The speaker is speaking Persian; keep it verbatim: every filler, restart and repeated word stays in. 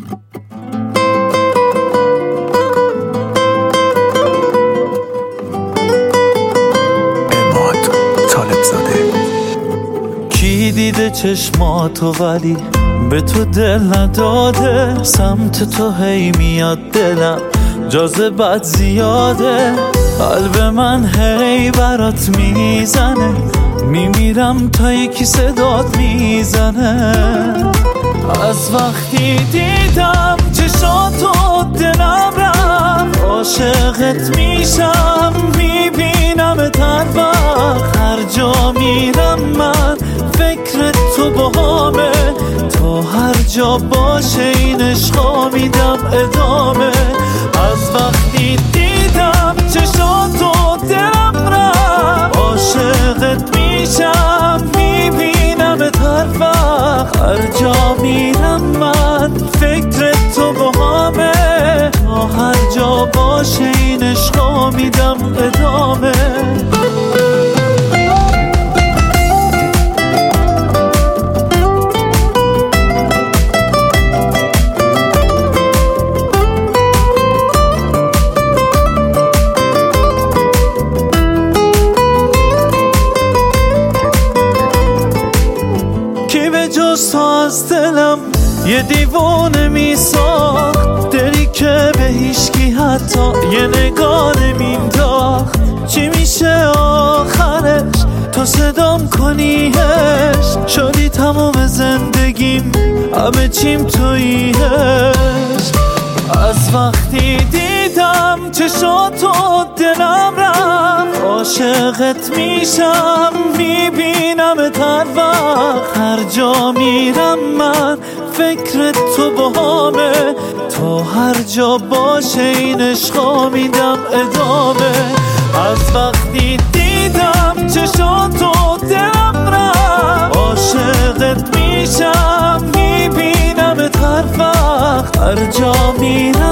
کی دیده چشماتو ولی به تو دل نداده، سمت تو هی میاد دلم جاذبت زیاده، قلب من هی برات میزنه، میمیرم تا یکی صدات میزنه. از وقتی دیدم چشاتو دلم رفت، عاشقت میشم میبینمت هر وقت، هر جا میرم من فکر تو باهامه، تا هر جا باشه این عشقا میدم ادامه. از وقتی دیدم چشاتو دلم رفت، عاشقت میشم میبینمت هر وقت، هر جا میرم من فکر تو باهامه، تا هر جا باشه این عشقا میدم ادامه. جز از دلم یه دیوانه میساخت، دلی که به هیچکی حتی یه نگاه نمینداخت. چی میشه آخرش تو صدام کنیش، شدی تمام زندگیم همه چیم توییش. از وقتی دیدم چشاتو دلم رفت، عاشقت میشم میبینمت هر وقت، هر جا میرم من فکر تو باهامه، تا هر جا باشه این عشقا میدم ادامه. از وقتی دیدم چشاتو دلم رفت، عاشقت میشم میبینمت هر وقت، هر جا میرم